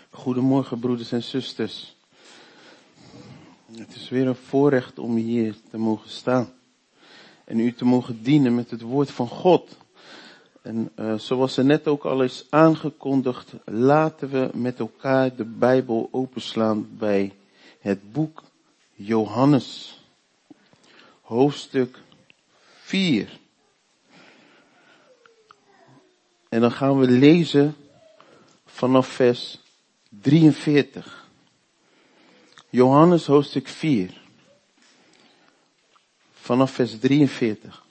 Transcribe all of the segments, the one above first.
Goedemorgen broeders en zusters. Het is weer een voorrecht om hier te mogen staan. En u te mogen dienen met het woord van God. En zoals er net ook al is aangekondigd, laten we met elkaar de Bijbel openslaan bij het boek Johannes. Hoofdstuk 4. En dan gaan we lezen vanaf vers 43. Johannes hoofdstuk 4. Vanaf vers 43.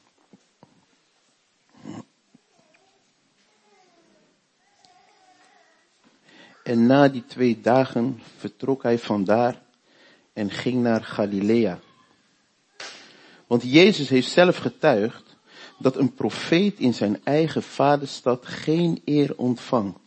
En na die 2 dagen vertrok hij vandaar en ging naar Galilea. Want Jezus heeft zelf getuigd dat een profeet in zijn eigen vaderstad geen eer ontvangt.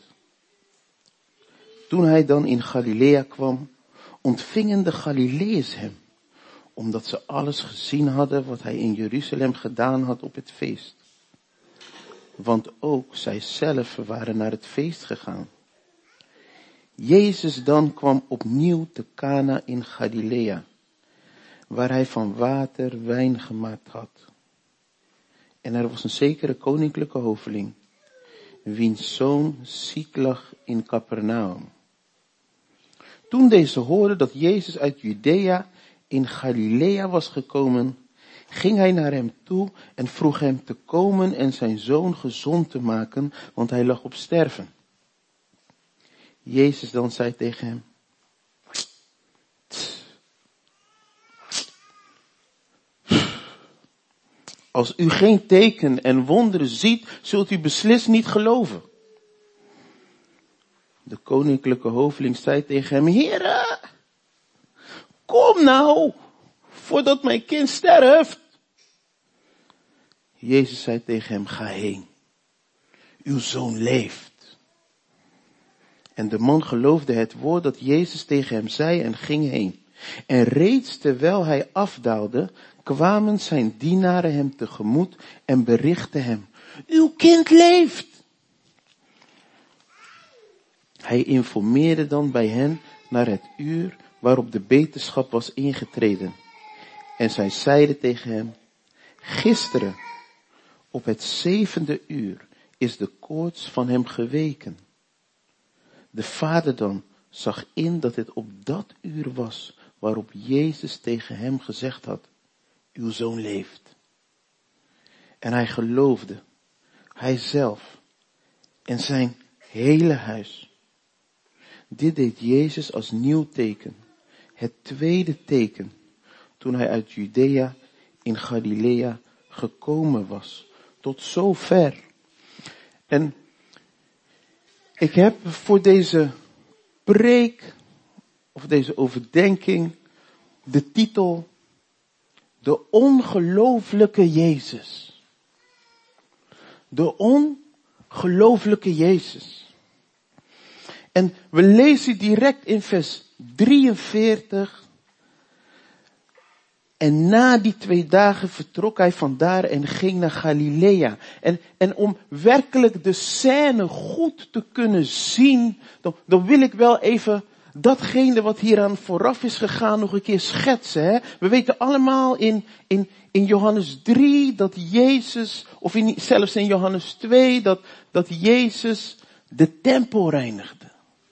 Toen hij dan in Galilea kwam, ontvingen de Galileërs hem, omdat ze alles gezien hadden wat hij in Jeruzalem gedaan had op het feest. Want ook zij zelf waren naar het feest gegaan. Jezus dan kwam opnieuw te Cana in Galilea, waar hij van water wijn gemaakt had. En er was een zekere koninklijke hoveling, wiens zoon ziek lag in Capernaum. Toen deze hoorde dat Jezus uit Judea in Galilea was gekomen, ging hij naar hem toe en vroeg hem te komen en zijn zoon gezond te maken, want hij lag op sterven. Jezus dan zei tegen hem: als u geen teken en wonderen ziet, zult u beslist niet geloven. De koninklijke hoveling zei tegen hem: Heere, kom nou, voordat mijn kind sterft. Jezus zei tegen hem: ga heen, uw zoon leeft. En de man geloofde het woord dat Jezus tegen hem zei en ging heen. En reeds terwijl hij afdaalde, kwamen zijn dienaren hem tegemoet en berichtten hem: uw kind leeft. Hij informeerde dan bij hen naar het uur waarop de beterschap was ingetreden. En zij zeiden tegen hem: gisteren, op het 7e uur, is de koorts van hem geweken. De vader dan zag in dat het op dat uur was waarop Jezus tegen hem gezegd had: uw zoon leeft. En hij geloofde, hij zelf en zijn hele huis. Dit deed Jezus als nieuw teken, het 2e teken, toen hij uit Judea in Galilea gekomen was. Tot zover. En ik heb voor deze preek, of deze overdenking, de titel: De ongelooflijke Jezus. De ongelooflijke Jezus. En we lezen direct in vers 43. En na die 2 dagen vertrok hij vandaar en ging naar Galilea. En om werkelijk de scène goed te kunnen zien, dan wil ik wel even datgene wat hieraan vooraf is gegaan nog een keer schetsen. Hè? We weten allemaal in Johannes 3 dat Jezus, of zelfs in Johannes 2, dat Jezus de tempel reinigde.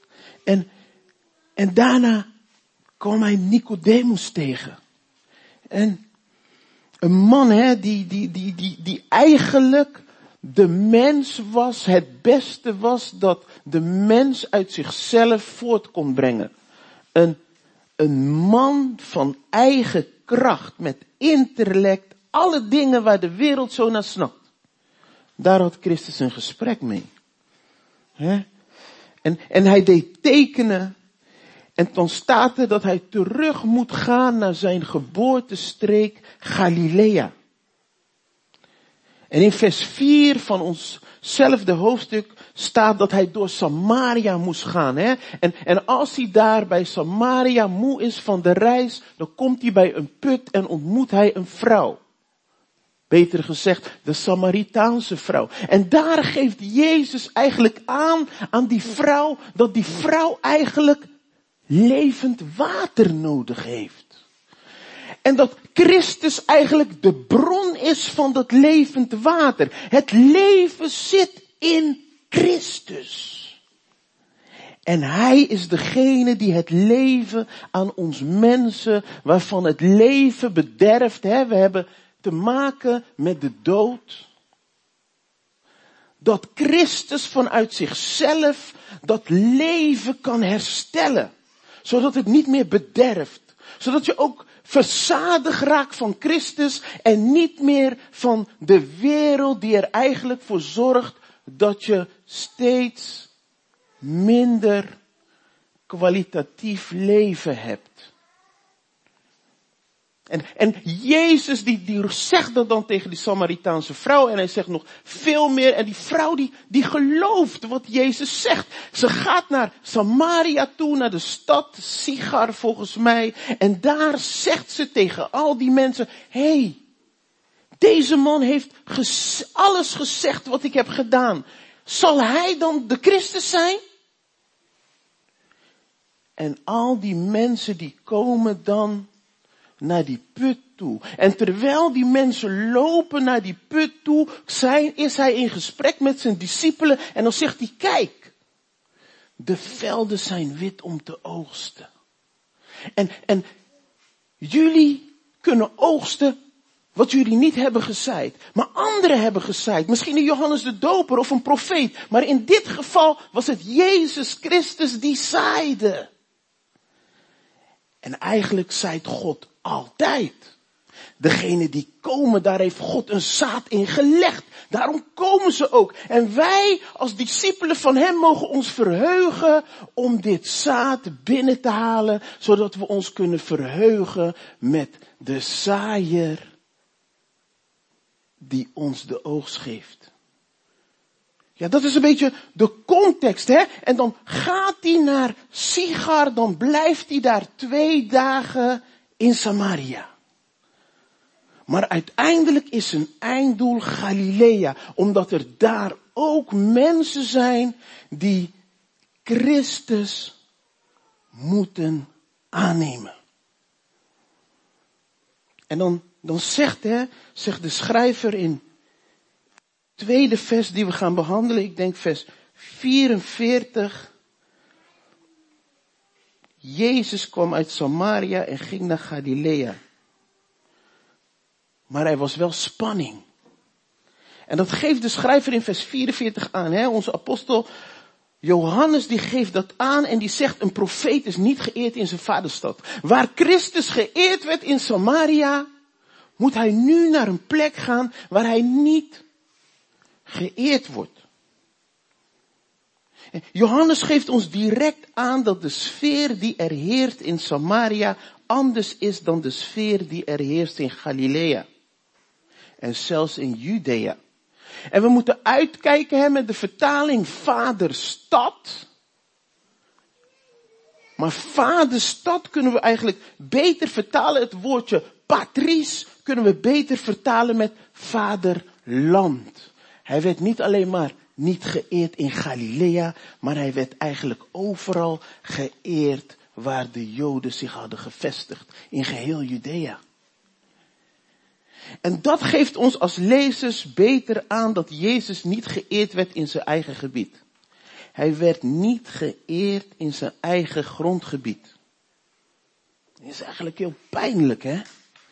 En daarna kwam hij Nicodemus tegen. En een man, hè, die eigenlijk de mens was, het beste was dat de mens uit zichzelf voort kon brengen. Een man van eigen kracht, met intellect, alle dingen waar de wereld zo naar snapt. Daar had Christus een gesprek mee. Hè? En hij deed tekenen. En dan staat er dat hij terug moet gaan naar zijn geboortestreek Galilea. En in vers 4 van onszelfde hoofdstuk staat dat hij door Samaria moest gaan. Hè? En als hij daar bij Samaria moe is van de reis, dan komt hij bij een put en ontmoet hij een vrouw. Beter gezegd, de Samaritaanse vrouw. En daar geeft Jezus eigenlijk aan die vrouw, dat die vrouw eigenlijk levend water nodig heeft. En dat Christus eigenlijk de bron is van dat levend water. Het leven zit in Christus. En hij is degene die het leven aan ons mensen, waarvan het leven bederft. We hebben te maken met de dood. Dat Christus vanuit zichzelf dat leven kan herstellen. Zodat het niet meer bederft. Zodat je ook verzadigd raakt van Christus en niet meer van de wereld die er eigenlijk voor zorgt dat je steeds minder kwalitatief leven hebt. En Jezus die zegt dat dan tegen die Samaritaanse vrouw en hij zegt nog veel meer en die vrouw die gelooft wat Jezus zegt. Ze gaat naar Samaria toe, naar de stad Sichar volgens mij en daar zegt ze tegen al die mensen, hey, deze man heeft alles gezegd wat ik heb gedaan. Zal hij dan de Christus zijn? En al die mensen die komen dan naar die put toe. En terwijl die mensen lopen naar die put toe, is hij in gesprek met zijn discipelen. En dan zegt hij, kijk, de velden zijn wit om te oogsten. En jullie kunnen oogsten wat jullie niet hebben gezaaid. Maar anderen hebben gezaaid. Misschien een Johannes de Doper of een profeet. Maar in dit geval was het Jezus Christus die zaaide. En eigenlijk zaait God altijd. Degene die komen, daar heeft God een zaad in gelegd. Daarom komen ze ook. En wij als discipelen van hem mogen ons verheugen om dit zaad binnen te halen. Zodat we ons kunnen verheugen met de zaaier die ons de oogst geeft. Ja, dat is een beetje de context, hè. En dan gaat hij naar Sichar, dan blijft hij daar 2 dagen in Samaria. Maar uiteindelijk is zijn einddoel Galilea, omdat er daar ook mensen zijn die Christus moeten aannemen. En dan zegt de schrijver in het tweede vers die we gaan behandelen, ik denk vers 44. Jezus kwam uit Samaria en ging naar Galilea. Maar er was wel spanning. En dat geeft de schrijver in vers 44 aan. Onze apostel Johannes die geeft dat aan en die zegt, een profeet is niet geëerd in zijn vaderstad. Waar Christus geëerd werd in Samaria, moet hij nu naar een plek gaan waar hij niet geëerd wordt. Johannes geeft ons direct aan dat de sfeer die er heerst in Samaria anders is dan de sfeer die er heerst in Galilea. En zelfs in Judea. En we moeten uitkijken met de vertaling vaderstad. Maar vaderstad kunnen we eigenlijk beter vertalen. Het woordje patries kunnen we beter vertalen met vaderland. Hij werd niet alleen maar niet geëerd in Galilea, maar hij werd eigenlijk overal geëerd waar de Joden zich hadden gevestigd. In geheel Judea. En dat geeft ons als lezers beter aan dat Jezus niet geëerd werd in zijn eigen gebied. Hij werd niet geëerd in zijn eigen grondgebied. Dat is eigenlijk heel pijnlijk, hè?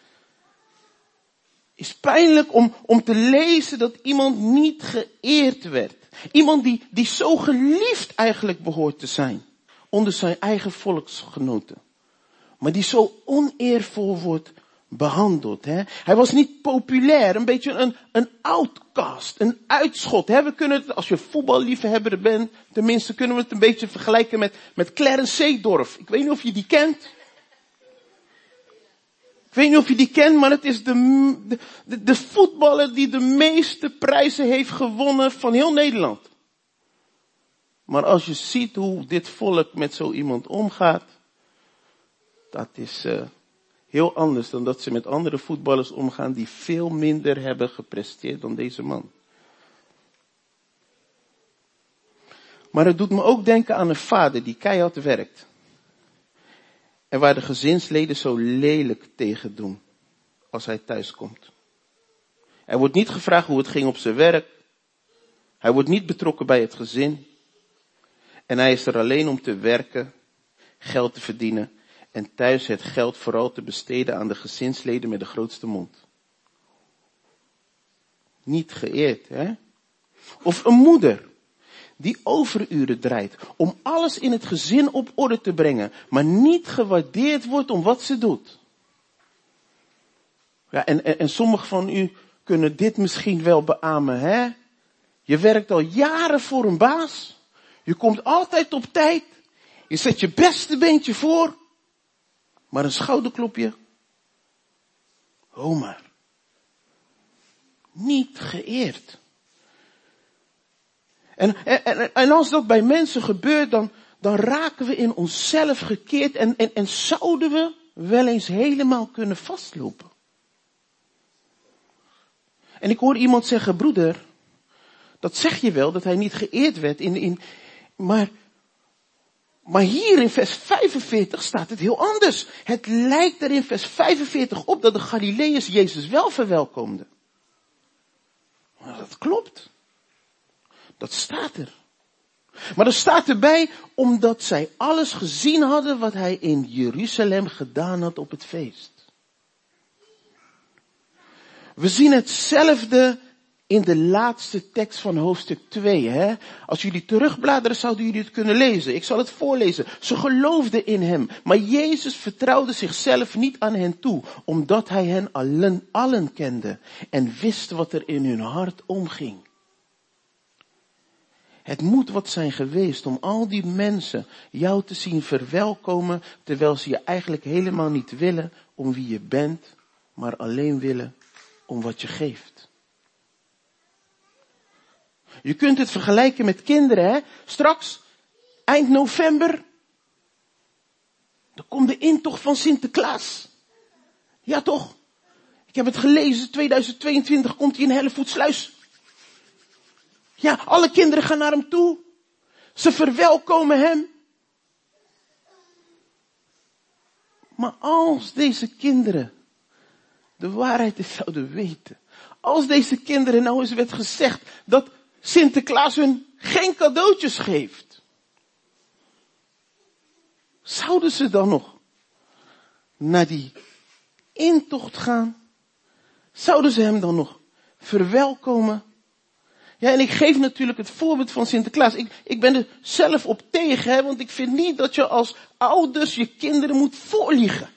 Is pijnlijk om te lezen dat iemand niet geëerd werd. Iemand die zo geliefd eigenlijk behoort te zijn. Onder zijn eigen volksgenoten. Maar die zo oneervol wordt behandeld. Hè? Hij was niet populair. Een beetje een outcast. Een uitschot. Hè? We kunnen het, als je voetballiefhebber bent, tenminste kunnen we het een beetje vergelijken met Clarence Seedorf. Ik weet niet of je die kent. Ik weet niet of je die kent, maar het is de voetballer die de meeste prijzen heeft gewonnen van heel Nederland. Maar als je ziet hoe dit volk met zo iemand omgaat, dat is Heel anders dan dat ze met andere voetballers omgaan die veel minder hebben gepresteerd dan deze man. Maar het doet me ook denken aan een vader die keihard werkt. En waar de gezinsleden zo lelijk tegen doen als hij thuis komt. Er wordt niet gevraagd hoe het ging op zijn werk. Hij wordt niet betrokken bij het gezin. En hij is er alleen om te werken, geld te verdienen en thuis het geld vooral te besteden aan de gezinsleden met de grootste mond. Niet geëerd, hè? Of een moeder die overuren draait om alles in het gezin op orde te brengen, maar niet gewaardeerd wordt om wat ze doet. Ja, en sommigen van u kunnen dit misschien wel beamen, hè? Je werkt al jaren voor een baas. Je komt altijd op tijd. Je zet je beste beentje voor. Maar een schouderklopje. Oh maar. Niet geëerd. En als dat bij mensen gebeurt, dan raken we in onszelf gekeerd en zouden we wel eens helemaal kunnen vastlopen. En ik hoor iemand zeggen, broeder, dat zeg je wel, dat hij niet geëerd werd maar hier in vers 45 staat het heel anders. Het lijkt er in vers 45 op dat de Galileërs Jezus wel verwelkomden. Maar dat klopt. Dat staat er. Maar er staat erbij, omdat zij alles gezien hadden wat hij in Jeruzalem gedaan had op het feest. We zien hetzelfde in de laatste tekst van hoofdstuk 2. Hè? Als jullie terugbladeren zouden jullie het kunnen lezen. Ik zal het voorlezen. Ze geloofden in hem. Maar Jezus vertrouwde zichzelf niet aan hen toe. Omdat hij hen allen kende. En wist wat er in hun hart omging. Het moet wat zijn geweest om al die mensen jou te zien verwelkomen. Terwijl ze je eigenlijk helemaal niet willen om wie je bent. Maar alleen willen om wat je geeft. Je kunt het vergelijken met kinderen, hè. Straks, eind november, dan komt de intocht van Sinterklaas. Ja toch? Ik heb het gelezen, 2022 komt hij in Hellevoetsluis. Ja, alle kinderen gaan naar hem toe. Ze verwelkomen hem. Maar als deze kinderen de waarheid eens zouden weten. Als deze kinderen nou eens werd gezegd dat Sinterklaas hun geen cadeautjes geeft. Zouden ze dan nog naar die intocht gaan? Zouden ze hem dan nog verwelkomen? Ja, en ik geef natuurlijk het voorbeeld van Sinterklaas. Ik ben er zelf op tegen, hè, want ik vind niet dat je als ouders je kinderen moet voorliegen.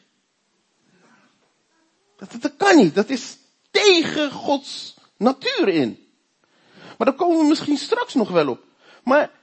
Dat kan niet. Dat is tegen Gods natuur in. Maar daar komen we misschien straks nog wel op. Maar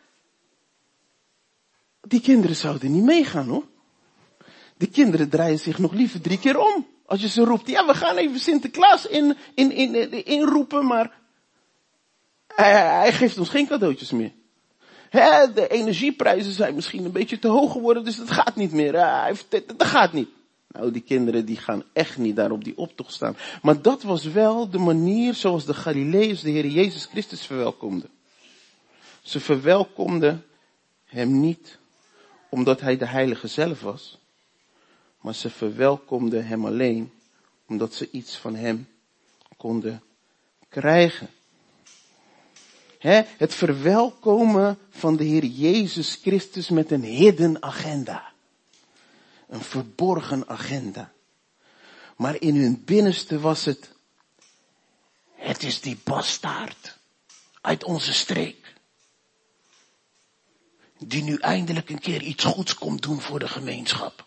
die kinderen zouden niet meegaan, hoor. Die kinderen draaien zich nog liever 3 keer om. Als je ze roept, ja, we gaan even Sinterklaas inroepen, maar hij geeft ons geen cadeautjes meer. De energieprijzen zijn misschien een beetje te hoog geworden, dus dat gaat niet meer. Dat gaat niet. Nou, die kinderen die gaan echt niet daar op die optocht staan. Maar dat was wel de manier zoals de Galileërs de Heer Jezus Christus verwelkomden. Ze verwelkomden hem niet omdat hij de heilige zelf was. Maar ze verwelkomden hem alleen omdat ze iets van hem konden krijgen. Het verwelkomen van de Heer Jezus Christus met een hidden agenda. Een verborgen agenda. Maar in hun binnenste was het is die bastaard uit onze streek. Die nu eindelijk een keer iets goeds komt doen voor de gemeenschap.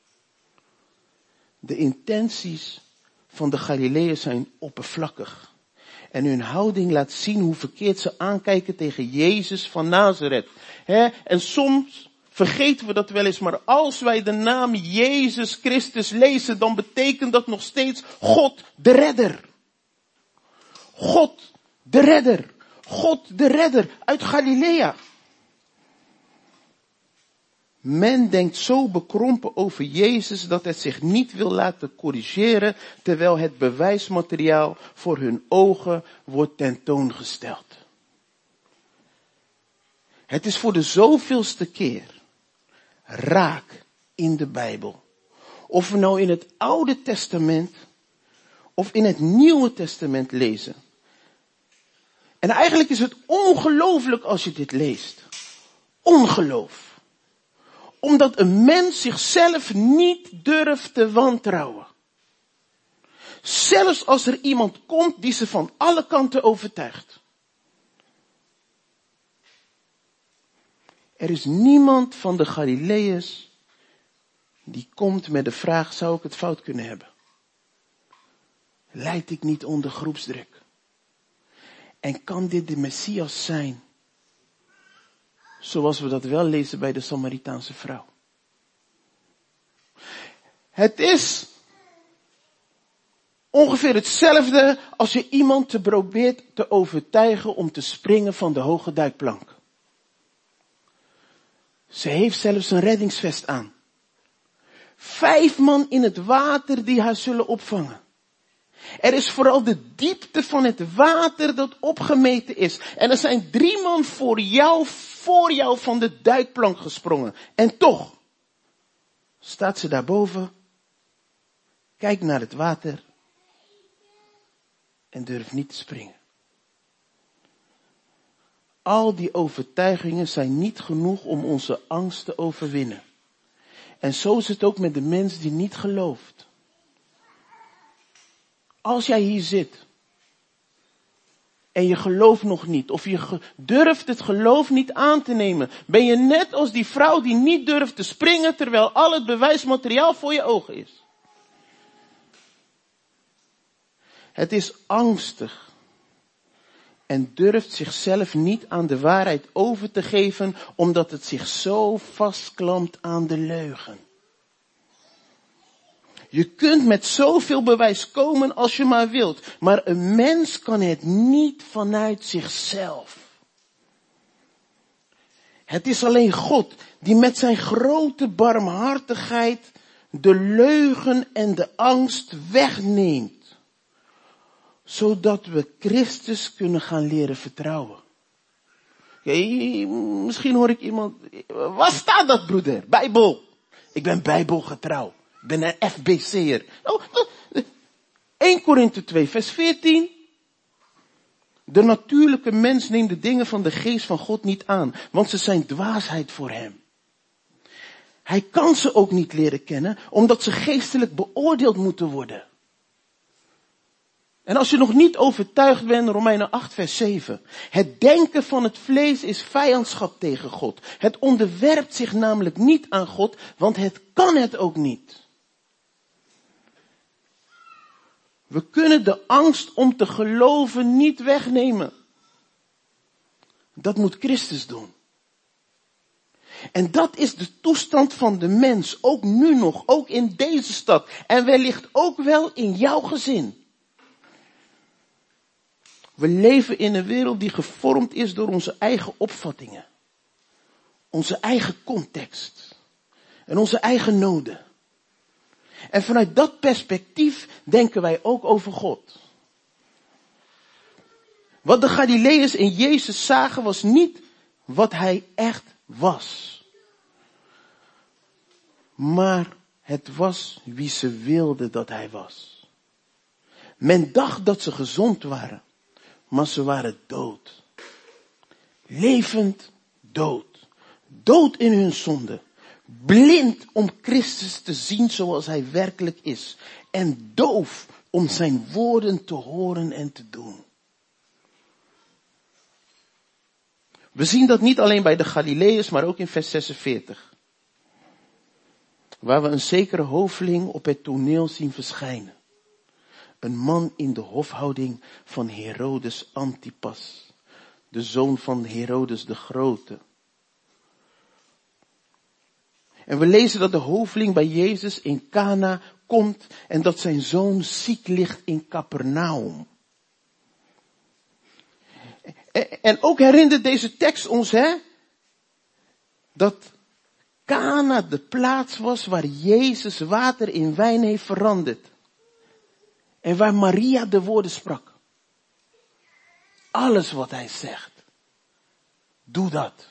De intenties van de Galileërs zijn oppervlakkig. En hun houding laat zien hoe verkeerd ze aankijken tegen Jezus van Nazareth. En soms vergeten we dat wel eens, maar als wij de naam Jezus Christus lezen, dan betekent dat nog steeds God de Redder. God de Redder. God de Redder uit Galilea. Men denkt zo bekrompen over Jezus dat het zich niet wil laten corrigeren, terwijl het bewijsmateriaal voor hun ogen wordt tentoongesteld. Het is voor de zoveelste keer raak in de Bijbel. Of we nou in het Oude Testament of in het Nieuwe Testament lezen. En eigenlijk is het ongelooflijk als je dit leest. Ongeloof. Omdat een mens zichzelf niet durft te wantrouwen. Zelfs als er iemand komt die ze van alle kanten overtuigt. Er is niemand van de Galileërs die komt met de vraag, zou ik het fout kunnen hebben? Lijd ik niet onder groepsdruk? En kan dit de Messias zijn? Zoals we dat wel lezen bij de Samaritaanse vrouw. Het is ongeveer hetzelfde als je iemand te probeert te overtuigen om te springen van de hoge duikplank. Ze heeft zelfs een reddingsvest aan. 5 man in het water die haar zullen opvangen. Er is vooral de diepte van het water dat opgemeten is. En er zijn 3 man voor jou van de duikplank gesprongen. En toch staat ze daarboven, kijkt naar het water en durft niet te springen. Al die overtuigingen zijn niet genoeg om onze angst te overwinnen. En zo is het ook met de mens die niet gelooft. Als jij hier zit en je gelooft nog niet, of je durft het geloof niet aan te nemen, ben je net als die vrouw die niet durft te springen terwijl al het bewijsmateriaal voor je ogen is. Het is angstig en durft zichzelf niet aan de waarheid over te geven, omdat het zich zo vastklampt aan de leugen. Je kunt met zoveel bewijs komen als je maar wilt, maar een mens kan het niet vanuit zichzelf. Het is alleen God die met zijn grote barmhartigheid de leugen en de angst wegneemt, zodat we Christus kunnen gaan leren vertrouwen. Misschien hoor ik iemand, waar staat dat, broeder? Bijbel. Ik ben bijbelgetrouw. Ik ben een FBC'er. 1 Korinthe 2 vers 14. De natuurlijke mens neemt de dingen van de geest van God niet aan, want ze zijn dwaasheid voor hem. Hij kan ze ook niet leren kennen, omdat ze geestelijk beoordeeld moeten worden. En als je nog niet overtuigd bent, Romeinen 8 vers 7. Het denken van het vlees is vijandschap tegen God. Het onderwerpt zich namelijk niet aan God, want het kan het ook niet. We kunnen de angst om te geloven niet wegnemen. Dat moet Christus doen. En dat is de toestand van de mens, ook nu nog, ook in deze stad. En wellicht ook wel in jouw gezin. We leven in een wereld die gevormd is door onze eigen opvattingen. Onze eigen context. En onze eigen noden. En vanuit dat perspectief denken wij ook over God. Wat de Galileërs in Jezus zagen was niet wat hij echt was. Maar het was wie ze wilden dat hij was. Men dacht dat ze gezond waren, maar ze waren dood. Levend dood. Dood in hun zonde. Blind om Christus te zien zoals hij werkelijk is. En doof om zijn woorden te horen en te doen. We zien dat niet alleen bij de Galileërs, maar ook in vers 46. Waar we een zekere hoveling op het toneel zien verschijnen. Een man in de hofhouding van Herodes Antipas. De zoon van Herodes de Grote. En we lezen dat de hoveling bij Jezus in Cana komt en dat zijn zoon ziek ligt in Capernaum. En ook herinnert deze tekst ons, dat Kana de plaats was waar Jezus water in wijn heeft veranderd. En waar Maria de woorden sprak. Alles wat hij zegt. Doe dat.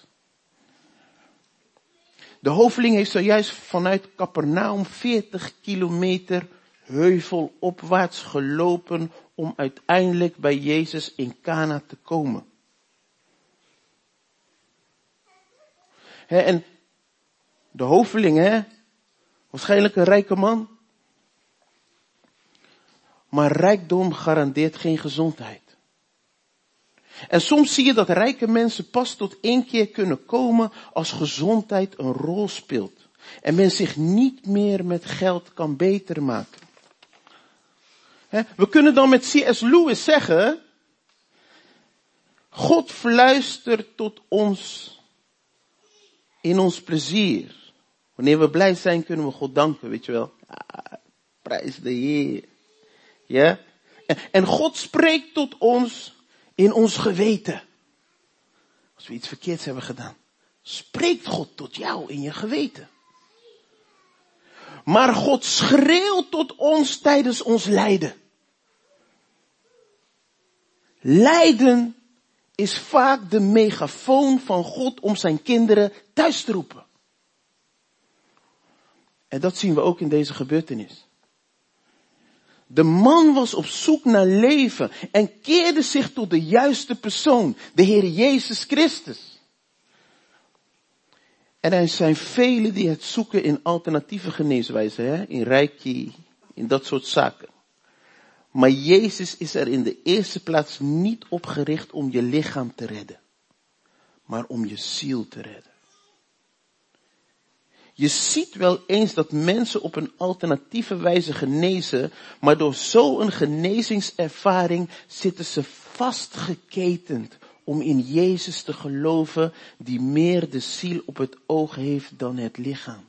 De hoveling heeft zojuist vanuit Kapernaum 40 kilometer heuvelopwaarts gelopen om uiteindelijk bij Jezus in Kana te komen. En de hoveling, waarschijnlijk een rijke man. Maar rijkdom garandeert geen gezondheid. En soms zie je dat rijke mensen pas tot 1 keer kunnen komen als gezondheid een rol speelt. En men zich niet meer met geld kan beter maken. We kunnen dan met C.S. Lewis zeggen, God fluistert tot ons in ons plezier. Wanneer we blij zijn, kunnen we God danken, weet je wel. Ja, prijs de Heer. Ja? En God spreekt tot ons in ons geweten. Als we iets verkeerds hebben gedaan. Spreekt God tot jou in je geweten. Maar God schreeuwt tot ons tijdens ons lijden. Lijden is vaak de megafoon van God om zijn kinderen thuis te roepen. En dat zien we ook in deze gebeurtenis. De man was op zoek naar leven en keerde zich tot de juiste persoon, de Heer Jezus Christus. En er zijn velen die het zoeken in alternatieve geneeswijzen, in reiki, in dat soort zaken. Maar Jezus is er in de eerste plaats niet op gericht om je lichaam te redden, maar om je ziel te redden. Je ziet wel eens dat mensen op een alternatieve wijze genezen, maar door zo'n genezingservaring zitten ze vastgeketend om in Jezus te geloven die meer de ziel op het oog heeft dan het lichaam.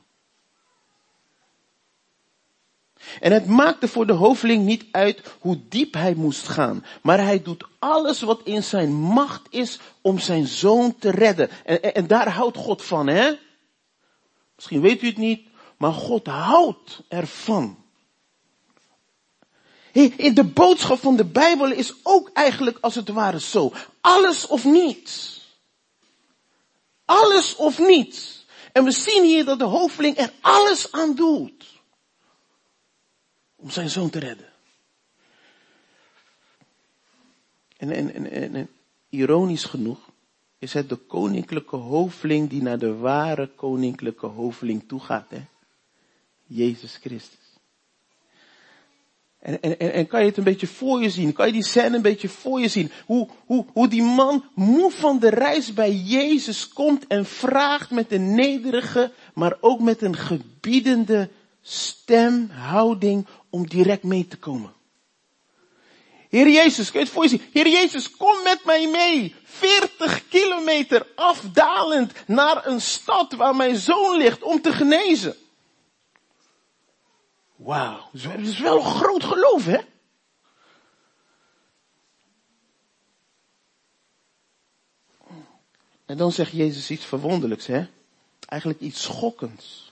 En het maakte voor de hoveling niet uit hoe diep hij moest gaan, maar hij doet alles wat in zijn macht is om zijn zoon te redden. En daar houdt God van, hè? Misschien weet u het niet, maar God houdt ervan. In de boodschap van de Bijbel is ook eigenlijk als het ware zo. Alles of niets. Alles of niets. En we zien hier dat de hoveling er alles aan doet. Om zijn zoon te redden. En ironisch genoeg is het de koninklijke hoveling die naar de ware koninklijke hoveling toe gaat, hè? Jezus Christus. En kan je het een beetje voor je zien? Kan je die scène een beetje voor je zien? Hoe die man moe van de reis bij Jezus komt en vraagt met een nederige, maar ook met een gebiedende stemhouding om direct mee te komen. Heer Jezus, kun je het voor je zien? Heer Jezus, kom met mij mee. 40 kilometer afdalend naar een stad waar mijn zoon ligt om te genezen. Wauw, dat is wel een groot geloof, hè? En dan zegt Jezus iets verwonderlijks, hè? Eigenlijk iets schokkends.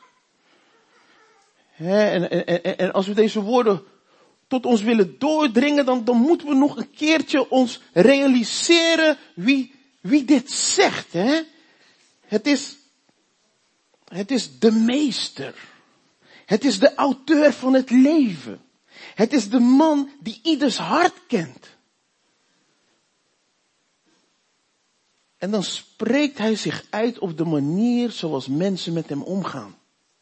En als we deze woorden tot ons willen doordringen, dan moeten we nog een keertje ons realiseren wie dit zegt, hè? Het is de meester. Het is de auteur van het leven. Het is de man die ieders hart kent. En dan spreekt hij zich uit op de manier zoals mensen met hem omgaan.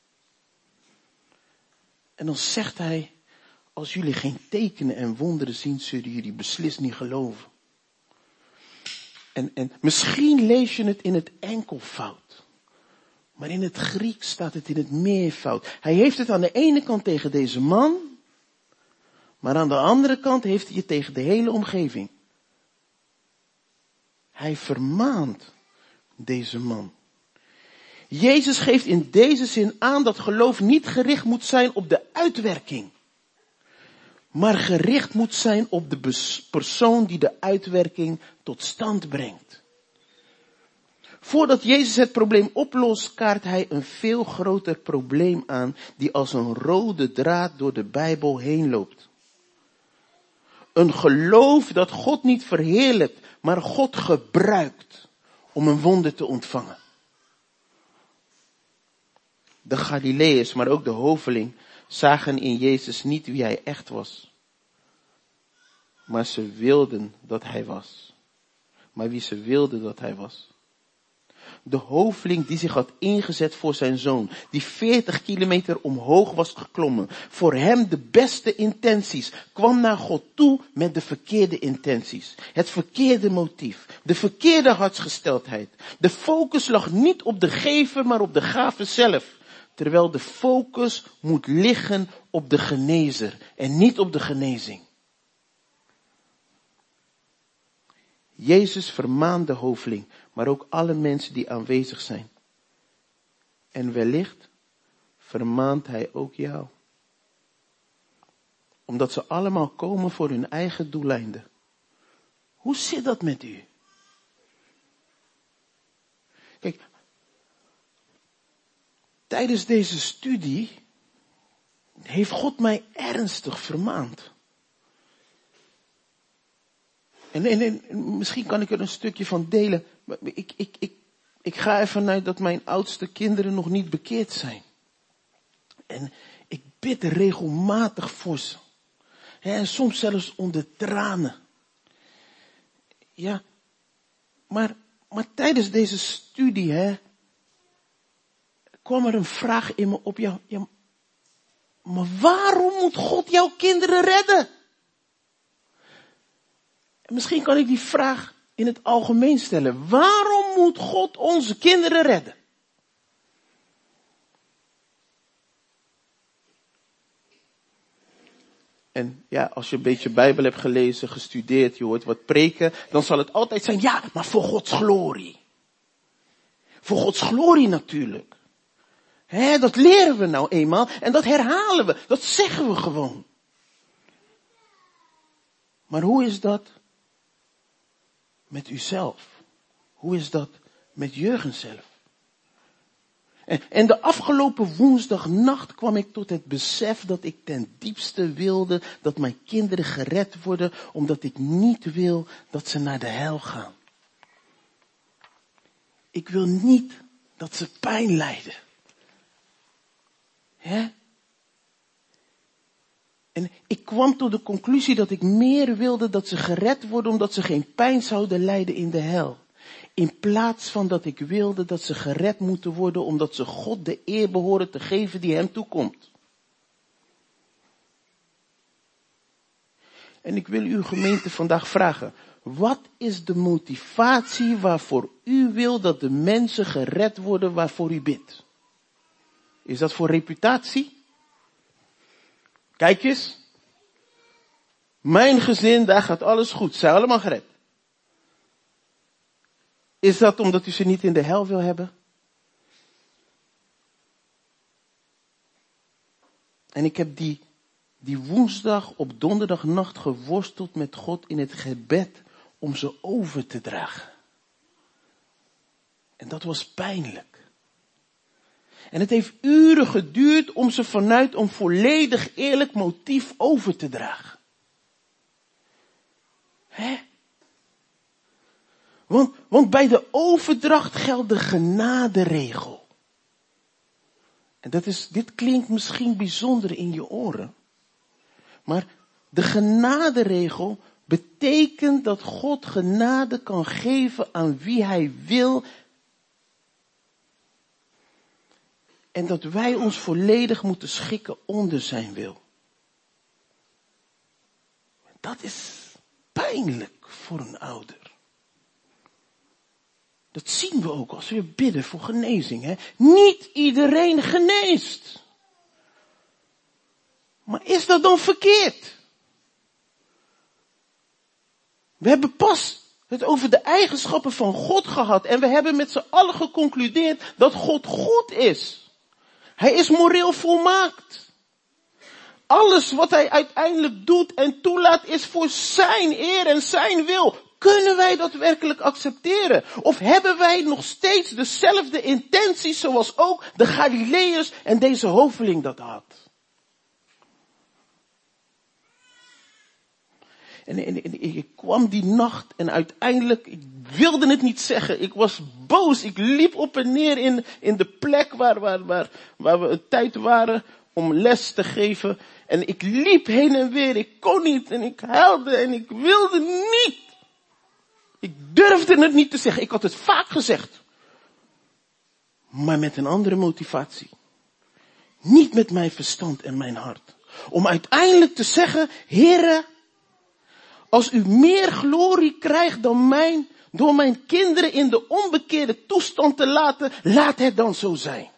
En dan zegt hij, als jullie geen tekenen en wonderen zien, zullen jullie beslist niet geloven. En misschien lees je het in het enkelvoud. Maar in het Grieks staat het in het meervoud. Hij heeft het aan de ene kant tegen deze man. Maar aan de andere kant heeft hij het tegen de hele omgeving. Hij vermaant deze man. Jezus geeft in deze zin aan dat geloof niet gericht moet zijn op de uitwerking. Maar gericht moet zijn op de persoon die de uitwerking tot stand brengt. Voordat Jezus het probleem oplost, kaart hij een veel groter probleem aan, die als een rode draad door de Bijbel heen loopt. Een geloof dat God niet verheerlijkt, maar God gebruikt om een wonder te ontvangen. De Galileërs, maar ook de hoveling, zagen in Jezus niet wie hij echt was. Maar ze wilden dat hij was. Maar wie ze wilden dat hij was. De hoveling die zich had ingezet voor zijn zoon, die 40 kilometer omhoog was geklommen, voor hem de beste intenties, kwam naar God toe met de verkeerde intenties. Het verkeerde motief, de verkeerde hartsgesteldheid. De focus lag niet op de gever, maar op de gave zelf. Terwijl de focus moet liggen op de genezer en niet op de genezing. Jezus vermaant de hoveling, maar ook alle mensen die aanwezig zijn. En wellicht vermaant hij ook jou. Omdat ze allemaal komen voor hun eigen doeleinden. Hoe zit dat met u? Kijk, tijdens deze studie heeft God mij ernstig vermaand. En misschien kan ik er een stukje van delen. Ik ga ervan uit dat mijn oudste kinderen nog niet bekeerd zijn. En ik bid regelmatig voor ze. En soms zelfs onder tranen. Ja, maar tijdens deze studie, kwam er een vraag in me op. Ja, maar waarom moet God jouw kinderen redden? Misschien kan ik die vraag in het algemeen stellen. Waarom moet God onze kinderen redden? En ja, als je een beetje Bijbel hebt gelezen, gestudeerd, je hoort wat preken, dan zal het altijd zijn, ja, maar voor Gods glorie. Voor Gods glorie natuurlijk. Dat leren we nou eenmaal en dat herhalen we, dat zeggen we gewoon. Maar hoe is dat met uzelf? Hoe is dat met Jurgen zelf? En de afgelopen woensdagnacht kwam ik tot het besef dat ik ten diepste wilde dat mijn kinderen gered worden, omdat ik niet wil dat ze naar de hel gaan. Ik wil niet dat ze pijn lijden. En ik kwam tot de conclusie dat ik meer wilde dat ze gered worden omdat ze geen pijn zouden lijden in de hel. In plaats van dat ik wilde dat ze gered moeten worden omdat ze God de eer behoren te geven die hem toekomt. En ik wil uw gemeente vandaag vragen, wat is de motivatie waarvoor u wil dat de mensen gered worden waarvoor u bidt? Is dat voor reputatie? Kijk eens. Mijn gezin, daar gaat alles goed. Ze zijn allemaal gered. Is dat omdat u ze niet in de hel wil hebben? En ik heb die woensdag op donderdagnacht geworsteld met God in het gebed om ze over te dragen. En dat was pijnlijk. En het heeft uren geduurd om ze vanuit een volledig eerlijk motief over te dragen. Want bij de overdracht geldt de genaderegel. En dit klinkt misschien bijzonder in je oren. Maar de genaderegel betekent dat God genade kan geven aan wie hij wil. En dat wij ons volledig moeten schikken onder zijn wil. Dat is pijnlijk voor een ouder. Dat zien we ook als we bidden voor genezing. Niet iedereen geneest. Maar is dat dan verkeerd? We hebben pas het over de eigenschappen van God gehad. En we hebben met z'n allen geconcludeerd dat God goed is. Hij is moreel volmaakt. Alles wat hij uiteindelijk doet en toelaat is voor zijn eer en zijn wil. Kunnen wij dat werkelijk accepteren? Of hebben wij nog steeds dezelfde intenties zoals ook de Galileërs en deze hoveling dat had? En ik kwam die nacht en uiteindelijk, ik wilde het niet zeggen, ik was boos. Ik liep op en neer in de plek waar we een tijd waren om les te geven. En ik liep heen en weer, ik kon niet en ik huilde en ik wilde niet. Ik durfde het niet te zeggen, ik had het vaak gezegd. Maar met een andere motivatie. Niet met mijn verstand en mijn hart. Om uiteindelijk te zeggen, Heere, als u meer glorie krijgt dan mij, door mijn kinderen in de onbekeerde toestand te laten, laat het dan zo zijn.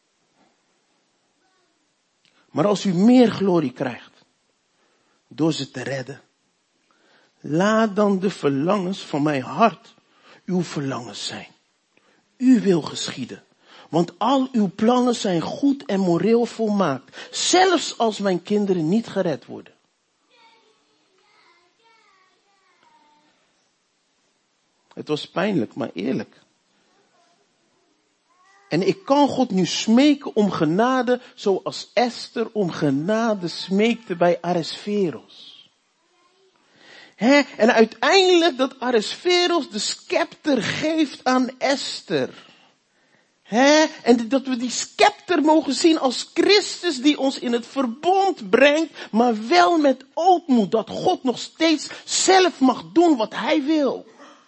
Maar als u meer glorie krijgt, door ze te redden, laat dan de verlangens van mijn hart uw verlangens zijn. U wil geschieden. Want al uw plannen zijn goed en moreel volmaakt. Zelfs als mijn kinderen niet gered worden. Het was pijnlijk, maar eerlijk. En ik kan God nu smeken om genade, zoals Esther om genade smeekte bij Ahasveros. En uiteindelijk dat Ahasveros de scepter geeft aan Esther. En dat we die scepter mogen zien als Christus die ons in het verbond brengt, maar wel met ootmoed, dat God nog steeds zelf mag doen wat hij wil.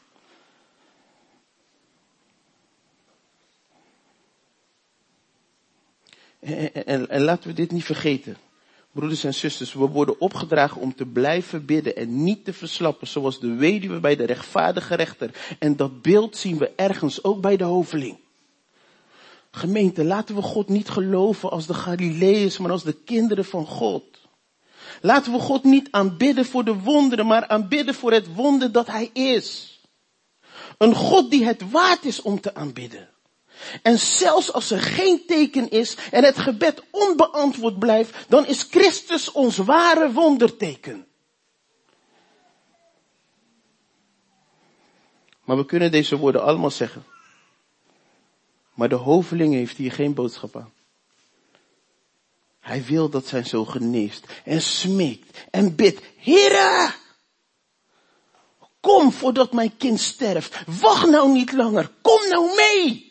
En laten we dit niet vergeten. Broeders en zusters, we worden opgedragen om te blijven bidden en niet te verslappen, zoals de weduwe bij de rechtvaardige rechter. En dat beeld zien we ergens ook bij de hoveling. Gemeente, laten we God niet geloven als de Galileërs, maar als de kinderen van God. Laten we God niet aanbidden voor de wonderen, maar aanbidden voor het wonder dat hij is. Een God die het waard is om te aanbidden. En zelfs als er geen teken is en het gebed onbeantwoord blijft, dan is Christus ons ware wonderteken. Maar we kunnen deze woorden allemaal zeggen. Maar de hoveling heeft hier geen boodschap aan. Hij wil dat zijn zoon geneest en smeekt en bidt. Heere, kom voordat mijn kind sterft. Wacht nou niet langer. Kom nou mee.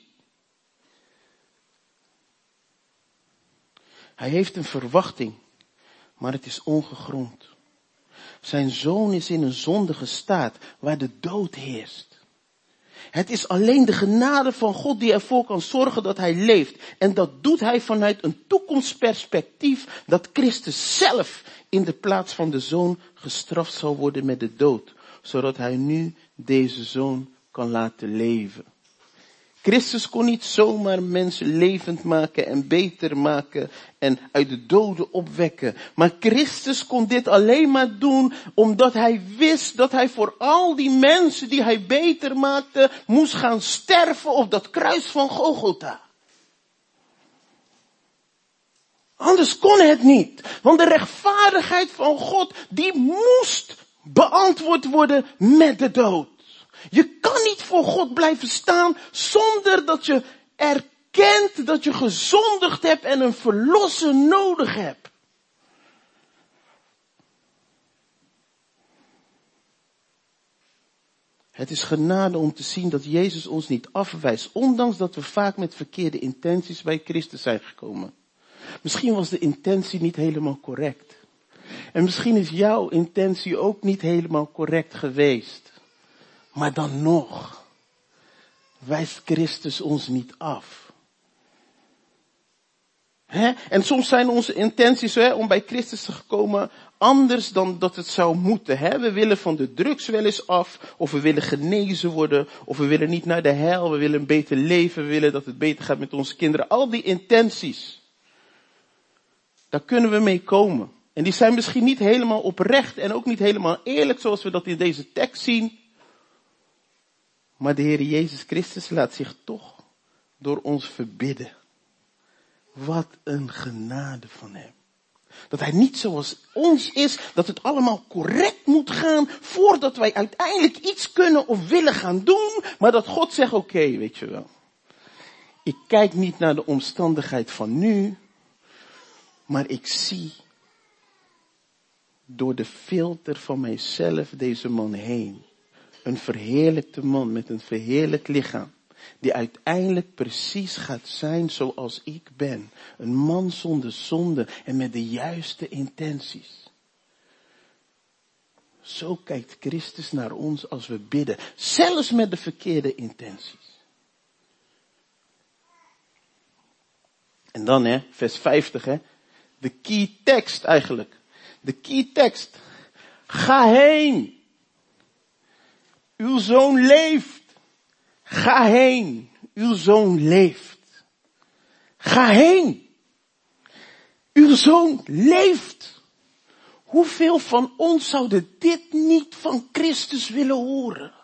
Hij heeft een verwachting, maar het is ongegrond. Zijn zoon is in een zondige staat waar de dood heerst. Het is alleen de genade van God die ervoor kan zorgen dat hij leeft. En dat doet hij vanuit een toekomstperspectief dat Christus zelf in de plaats van de zoon gestraft zal worden met de dood. Zodat hij nu deze zoon kan laten leven. Christus kon niet zomaar mensen levend maken en beter maken en uit de doden opwekken. Maar Christus kon dit alleen maar doen omdat hij wist dat hij voor al die mensen die hij beter maakte moest gaan sterven op dat kruis van Golgotha. Anders kon het niet. Want de rechtvaardigheid van God die moest beantwoord worden met de dood. Je kan niet voor God blijven staan zonder dat je erkent dat je gezondigd hebt en een verlosser nodig hebt. Het is genade om te zien dat Jezus ons niet afwijst, ondanks dat we vaak met verkeerde intenties bij Christus zijn gekomen. Misschien was de intentie niet helemaal correct. En misschien is jouw intentie ook niet helemaal correct geweest. Maar dan nog wijst Christus ons niet af. En soms zijn onze intenties om bij Christus te komen anders dan dat het zou moeten. We willen van de drugs wel eens af, of we willen genezen worden, of we willen niet naar de hel, we willen een beter leven, we willen dat het beter gaat met onze kinderen. Al die intenties, daar kunnen we mee komen. En die zijn misschien niet helemaal oprecht en ook niet helemaal eerlijk zoals we dat in deze tekst zien. Maar de Heer Jezus Christus laat zich toch door ons verbidden. Wat een genade van hem. Dat hij niet zoals ons is, dat het allemaal correct moet gaan voordat wij uiteindelijk iets kunnen of willen gaan doen. Maar dat God zegt, oké, weet je wel. Ik kijk niet naar de omstandigheid van nu, maar ik zie door de filter van mijzelf deze man heen. Een verheerlijkte man met een verheerlijkt lichaam. Die uiteindelijk precies gaat zijn zoals ik ben. Een man zonder zonde en met de juiste intenties. Zo kijkt Christus naar ons als we bidden. Zelfs met de verkeerde intenties. En dan vers 50 de key tekst eigenlijk. De key tekst. Ga heen. Uw zoon leeft. Ga heen. Uw zoon leeft. Ga heen. Uw zoon leeft. Hoeveel van ons zouden dit niet van Christus willen horen?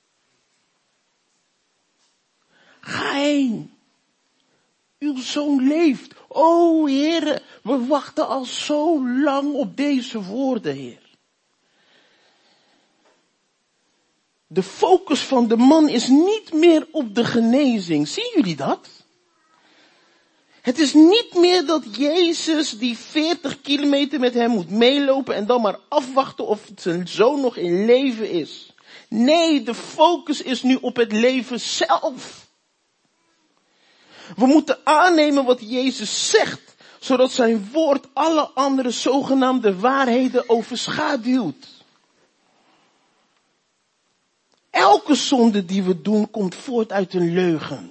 Ga heen. Uw zoon leeft. O Heere, we wachten al zo lang op deze woorden, Heer. De focus van de man is niet meer op de genezing. Zien jullie dat? Het is niet meer dat Jezus die 40 kilometer met hem moet meelopen en dan maar afwachten of zijn zoon nog in leven is. Nee, de focus is nu op het leven zelf. We moeten aannemen wat Jezus zegt, zodat zijn woord alle andere zogenaamde waarheden overschaduwt. Elke zonde die we doen komt voort uit een leugen.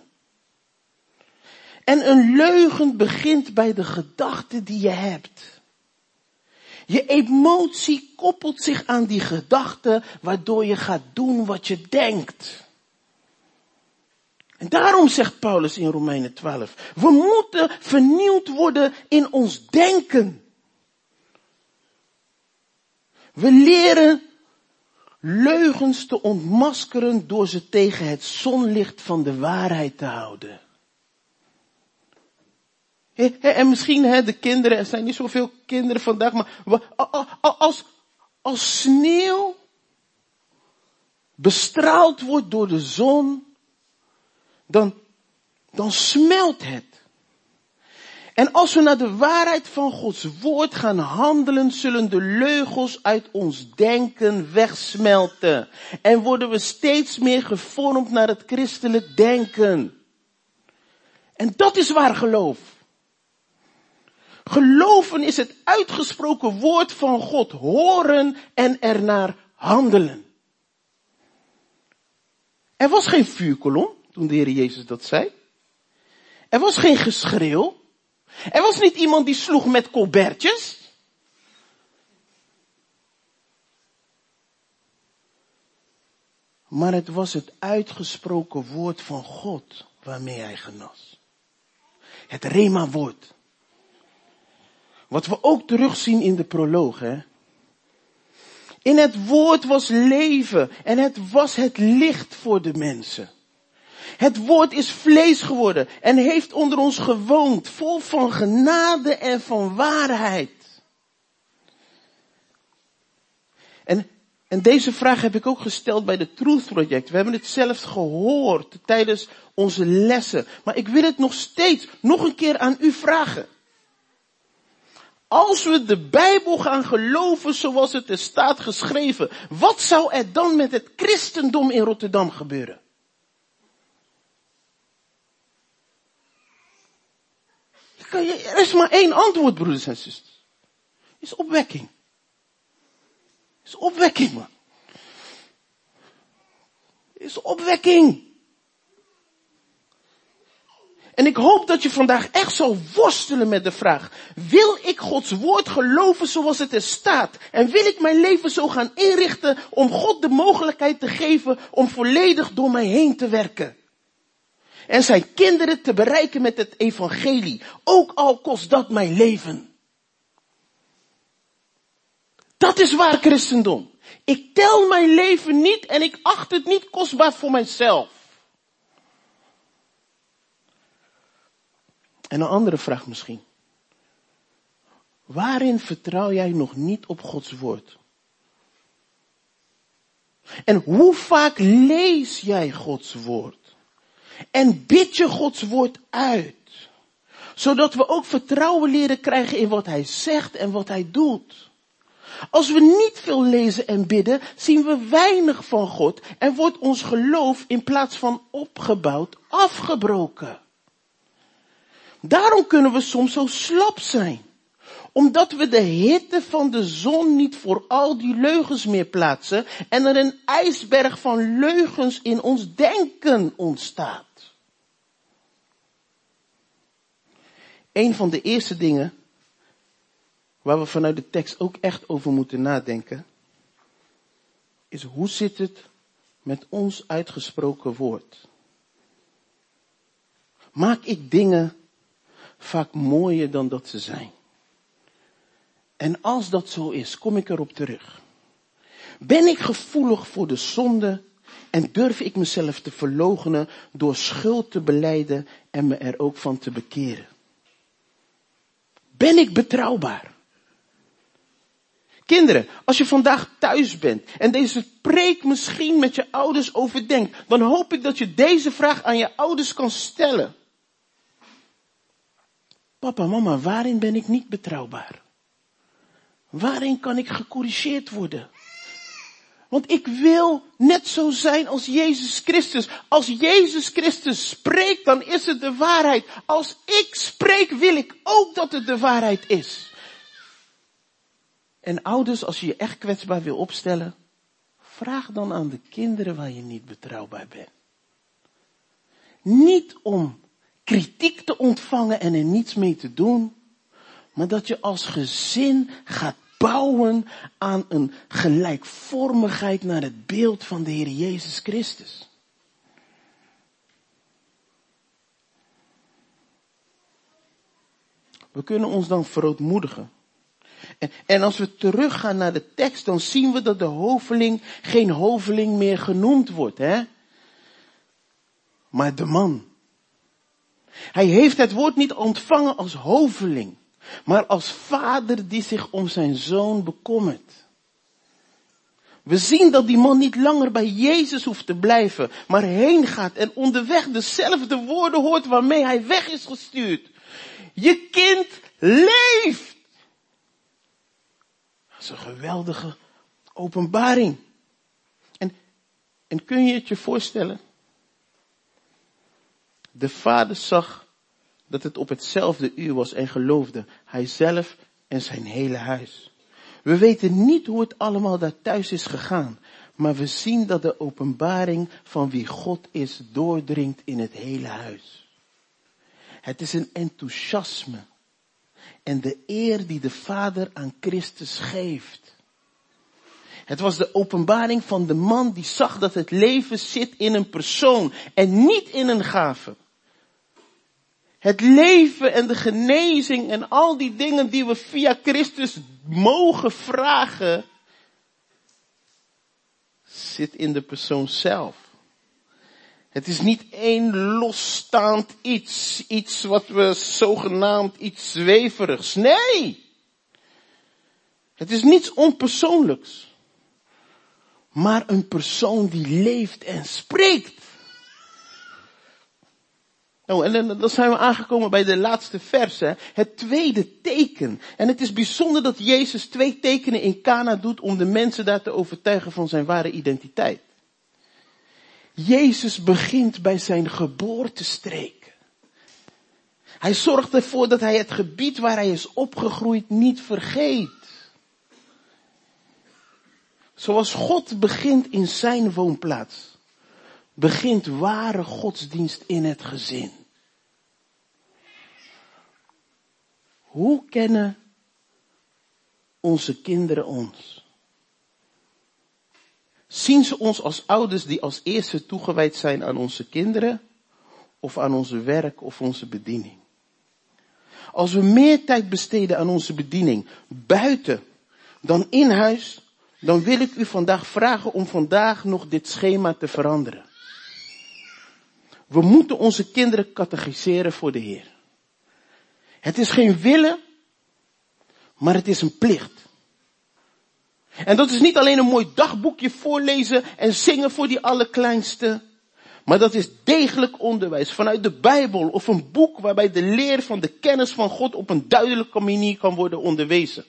En een leugen begint bij de gedachte die je hebt. Je emotie koppelt zich aan die gedachte, waardoor je gaat doen wat je denkt. En daarom zegt Paulus in Romeinen 12, we moeten vernieuwd worden in ons denken. We leren leugens te ontmaskeren door ze tegen het zonlicht van de waarheid te houden. En misschien de kinderen, er zijn niet zoveel kinderen vandaag, maar als sneeuw bestraald wordt door de zon, dan smelt het. En als we naar de waarheid van Gods woord gaan handelen, zullen de leugens uit ons denken wegsmelten. En worden we steeds meer gevormd naar het christelijk denken. En dat is waar geloof. Geloven is het uitgesproken woord van God horen en ernaar handelen. Er was geen vuurkolom toen de Heer Jezus dat zei. Er was geen geschreeuw. Er was niet iemand die sloeg met colbertjes. Maar het was het uitgesproken woord van God waarmee hij genas. Het Rema-woord. Wat we ook terugzien in de proloog. In het woord was leven en het was het licht voor de mensen. Het woord is vlees geworden en heeft onder ons gewoond, vol van genade en van waarheid. En deze vraag heb ik ook gesteld bij de Truth Project. We hebben het zelfs gehoord tijdens onze lessen. Maar ik wil het nog steeds nog een keer aan u vragen. Als we de Bijbel gaan geloven zoals het er staat geschreven, wat zou er dan met het christendom in Rotterdam gebeuren? Er is maar één antwoord, broeders en zusters. Is opwekking. Is opwekking, man. Is opwekking. En ik hoop dat je vandaag echt zal worstelen met de vraag. Wil ik Gods woord geloven zoals het er staat? En wil ik mijn leven zo gaan inrichten om God de mogelijkheid te geven om volledig door mij heen te werken? En zijn kinderen te bereiken met het evangelie. Ook al kost dat mijn leven. Dat is waar christendom. Ik tel mijn leven niet en ik acht het niet kostbaar voor mijzelf. En een andere vraag misschien. Waarin vertrouw jij nog niet op Gods woord? En hoe vaak lees jij Gods woord? En bid je Gods woord uit? Zodat we ook vertrouwen leren krijgen in wat Hij zegt en wat Hij doet. Als we niet veel lezen en bidden, zien we weinig van God en wordt ons geloof in plaats van opgebouwd, afgebroken. Daarom kunnen we soms zo slap zijn. Omdat we de hitte van de zon niet voor al die leugens meer plaatsen en er een ijsberg van leugens in ons denken ontstaat. Een van de eerste dingen waar we vanuit de tekst ook echt over moeten nadenken, is hoe zit het met ons uitgesproken woord? Maak ik dingen vaak mooier dan dat ze zijn? En als dat zo is, kom ik erop terug. Ben ik gevoelig voor de zonde en durf ik mezelf te verloochenen door schuld te belijden en me er ook van te bekeren? Ben ik betrouwbaar? Kinderen, als je vandaag thuis bent en deze preek misschien met je ouders overdenkt, dan hoop ik dat je deze vraag aan je ouders kan stellen. Papa, mama, waarin ben ik niet betrouwbaar? Waarin kan ik gecorrigeerd worden? Want ik wil net zo zijn als Jezus Christus. Als Jezus Christus spreekt, dan is het de waarheid. Als ik spreek, wil ik ook dat het de waarheid is. En ouders, als je je echt kwetsbaar wil opstellen, vraag dan aan de kinderen waar je niet betrouwbaar bent. Niet om kritiek te ontvangen en er niets mee te doen, maar dat je als gezin gaat bouwen aan een gelijkvormigheid naar het beeld van de Heer Jezus Christus. We kunnen ons dan verootmoedigen. En als we teruggaan naar de tekst, dan zien we dat de hoveling geen hoveling meer genoemd wordt, hè? Maar de man. Hij heeft het woord niet ontvangen als hoveling, maar als vader die zich om zijn zoon bekommert. We zien dat die man niet langer bij Jezus hoeft te blijven, maar heen gaat en onderweg dezelfde woorden hoort waarmee hij weg is gestuurd. Je kind leeft! Dat is een geweldige openbaring. En kun je het je voorstellen? De vader zag dat het op hetzelfde uur was en geloofde. Hij zelf en zijn hele huis. We weten niet hoe het allemaal daar thuis is gegaan. Maar we zien dat de openbaring van wie God is doordringt in het hele huis. Het is een enthousiasme. En de eer die de Vader aan Christus geeft. Het was de openbaring van de man die zag dat het leven zit in een persoon en niet in een gave. Het leven en de genezing en al die dingen die we via Christus mogen vragen, zit in de persoon zelf. Het is niet één losstaand iets wat we zogenaamd iets zweverigs. Nee! Het is niets onpersoonlijks. Maar een persoon die leeft en spreekt. Oh, en dan zijn we aangekomen bij de laatste vers, hè? Het tweede teken. En het is bijzonder dat Jezus 2 tekenen in Kana doet om de mensen daar te overtuigen van zijn ware identiteit. Jezus begint bij zijn geboortestreek. Hij zorgt ervoor dat hij het gebied waar hij is opgegroeid niet vergeet. Zoals God begint in zijn woonplaats, begint ware godsdienst in het gezin. Hoe kennen onze kinderen ons? Zien ze ons als ouders die als eerste toegewijd zijn aan onze kinderen? Of aan onze werk of onze bediening? Als we meer tijd besteden aan onze bediening buiten dan in huis, dan wil ik u vandaag vragen om vandaag nog dit schema te veranderen. We moeten onze kinderen catechiseren voor de Heer. Het is geen willen, maar het is een plicht. En dat is niet alleen een mooi dagboekje voorlezen en zingen voor die allerkleinste. Maar dat is degelijk onderwijs vanuit de Bijbel of een boek waarbij de leer van de kennis van God op een duidelijke manier kan worden onderwezen.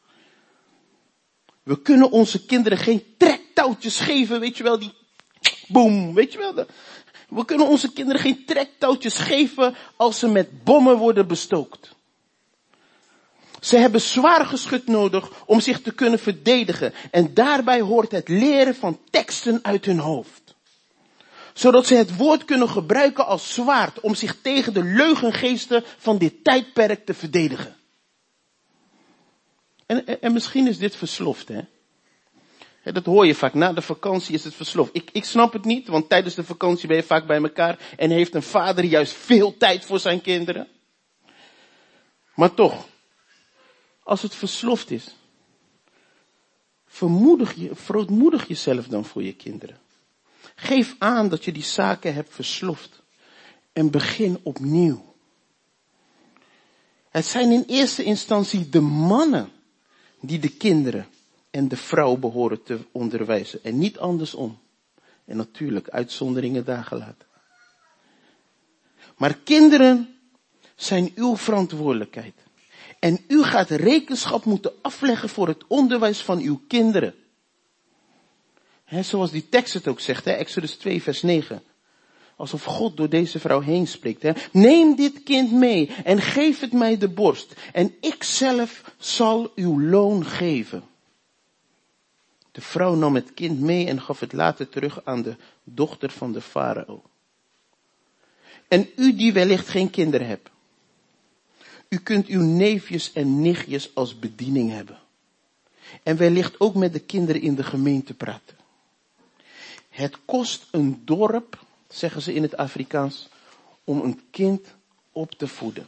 We kunnen onze kinderen geen trektouwtjes geven, weet je wel, die boom, weet je wel. We kunnen onze kinderen geen trektouwtjes geven als ze met bommen worden bestookt. Ze hebben zwaar geschut nodig om zich te kunnen verdedigen. En daarbij hoort het leren van teksten uit hun hoofd. Zodat ze het woord kunnen gebruiken als zwaard om zich tegen de leugengeesten van dit tijdperk te verdedigen. En misschien is dit versloft, hè. Dat hoor je vaak. Na de vakantie is het versloft. Ik snap het niet, want tijdens de vakantie ben je vaak bij elkaar en heeft een vader juist veel tijd voor zijn kinderen. Maar toch, als het versloft is, verootmoedig jezelf dan voor je kinderen. Geef aan dat je die zaken hebt versloft en begin opnieuw. Het zijn in eerste instantie de mannen die de kinderen en de vrouw behoren te onderwijzen en niet andersom. En natuurlijk uitzonderingen daar gelaten. Maar kinderen zijn uw verantwoordelijkheid. En u gaat rekenschap moeten afleggen voor het onderwijs van uw kinderen. Zoals die tekst het ook zegt, Exodus 2 vers 9. Alsof God door deze vrouw heen spreekt. Neem dit kind mee en geef het mij de borst. En ik zelf zal uw loon geven. De vrouw nam het kind mee en gaf het later terug aan de dochter van de farao. En u die wellicht geen kinderen hebt. U kunt uw neefjes en nichtjes als bediening hebben. En wellicht ook met de kinderen in de gemeente praten. Het kost een dorp, zeggen ze in het Afrikaans, om een kind op te voeden.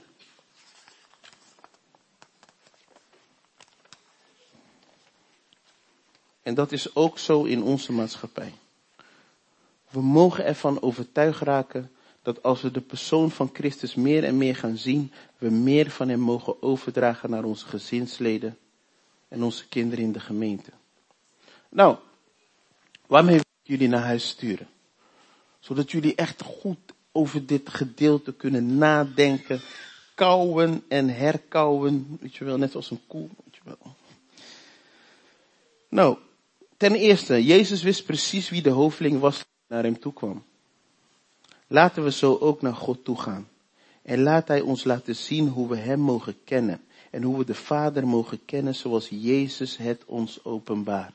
En dat is ook zo in onze maatschappij. We mogen ervan overtuigd raken dat als we de persoon van Christus meer en meer gaan zien, we meer van hem mogen overdragen naar onze gezinsleden en onze kinderen in de gemeente. Nou, waarmee wil ik jullie naar huis sturen? Zodat jullie echt goed over dit gedeelte kunnen nadenken, kauwen en herkauwen, weet je wel, net als een koe, weet je wel. Nou, ten eerste, Jezus wist precies wie de hoveling was die naar hem toe kwam. Laten we zo ook naar God toe gaan. En laat hij ons laten zien hoe we hem mogen kennen. En hoe we de Vader mogen kennen zoals Jezus het ons openbaart.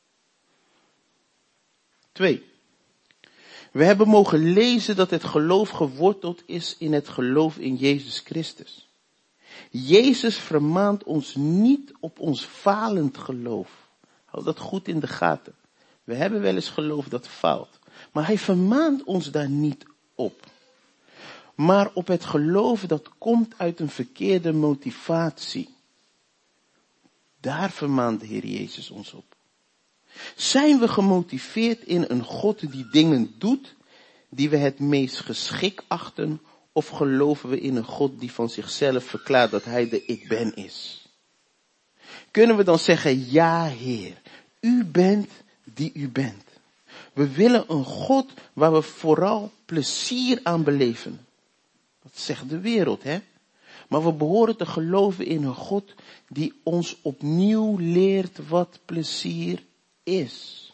2. We hebben mogen lezen dat het geloof geworteld is in het geloof in Jezus Christus. Jezus vermaant ons niet op ons falend geloof. Hou dat goed in de gaten. We hebben wel eens geloof dat faalt. Maar hij vermaant ons daar niet op. Maar op het geloof dat komt uit een verkeerde motivatie. Daar vermaant de Heer Jezus ons op. Zijn we gemotiveerd in een God die dingen doet die we het meest geschikt achten? Of geloven we in een God die van zichzelf verklaart dat hij de ik ben is? Kunnen we dan zeggen, ja Heer, u bent die u bent. We willen een God waar we vooral plezier aan beleven. Dat zegt de wereld, hè? Maar we behoren te geloven in een God die ons opnieuw leert wat plezier is.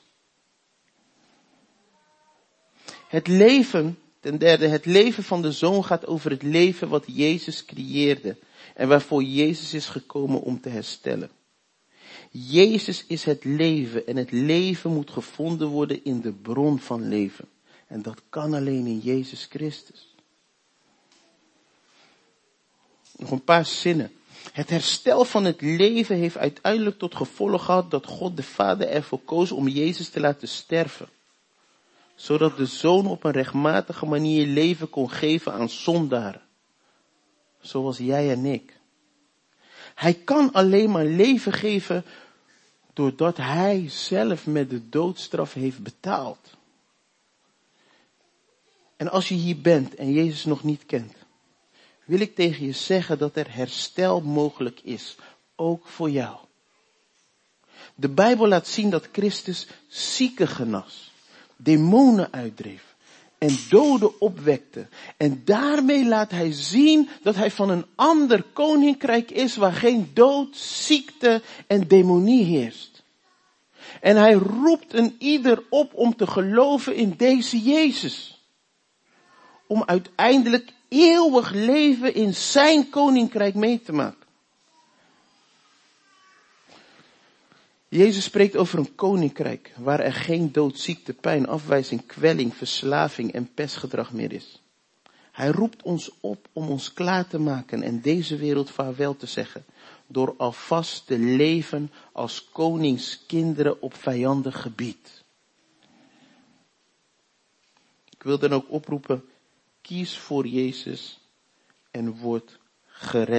Het leven, ten derde, het leven van de Zoon gaat over het leven wat Jezus creëerde en waarvoor Jezus is gekomen om te herstellen. Jezus is het leven en het leven moet gevonden worden in de bron van leven. En dat kan alleen in Jezus Christus. Nog een paar zinnen. Het herstel van het leven heeft uiteindelijk tot gevolg gehad dat God de Vader ervoor koos om Jezus te laten sterven. Zodat de Zoon op een rechtmatige manier leven kon geven aan zondaren. Zoals jij en ik. Hij kan alleen maar leven geven doordat hij zelf met de doodstraf heeft betaald. En als je hier bent en Jezus nog niet kent, wil ik tegen je zeggen dat er herstel mogelijk is. ook voor jou. De Bijbel laat zien dat Christus zieken genas, demonen uitdreef en doden opwekte. En daarmee laat hij zien dat hij van een ander koninkrijk is waar geen dood, ziekte en demonie heerst. En hij roept een ieder op om te geloven in deze Jezus. Om uiteindelijk eeuwig leven in zijn koninkrijk mee te maken. Jezus spreekt over een koninkrijk waar er geen dood, ziekte, pijn, afwijzing, kwelling, verslaving en pestgedrag meer is. Hij roept ons op om ons klaar te maken en deze wereld vaarwel te zeggen. Door alvast te leven als koningskinderen op vijandig gebied. Ik wil dan ook oproepen, kies voor Jezus en word gered.